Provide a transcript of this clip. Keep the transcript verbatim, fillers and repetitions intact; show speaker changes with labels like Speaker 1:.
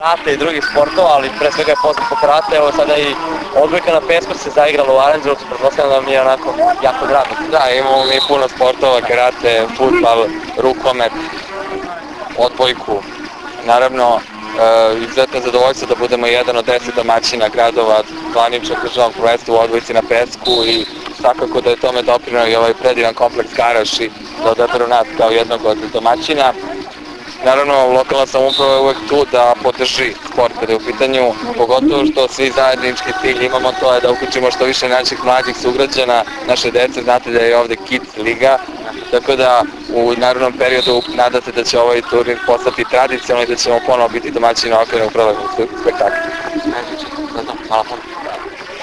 Speaker 1: karate i drugih sportova, ali pre svega je poznat po karate. Evo sada i odbojka na pesku se zaigrala u Aranđelovcu, pretpostavljam da mi je onako jako drago.
Speaker 2: Da, imamo mi puno sportova, karate, fudbal, rukomet, odbojku. Naravno, e, izuzetno zadovoljstvo da budemo jedan od deset domaćina gradova zvaničnog državnog prvenstva u odbojci na pesku i svakako da je tome doprineo i ovaj predivan kompleks Karaši da odaberu nas kao jednog od domaćina. Naravno, lokalna samouprava je uvek tu da podrži sport kada je u pitanju, pogotovo što svi zajednički cilj imamo, to je da uključimo što više naših mlađih sugrađana, naše dece, znate da je ovde Kids liga, tako da u narednom periodu nadate da će ovaj turnir postati tradicionalno i da ćemo ponovo biti domaćini okvirnog prolaznog spektakla.
Speaker 1: Hvala.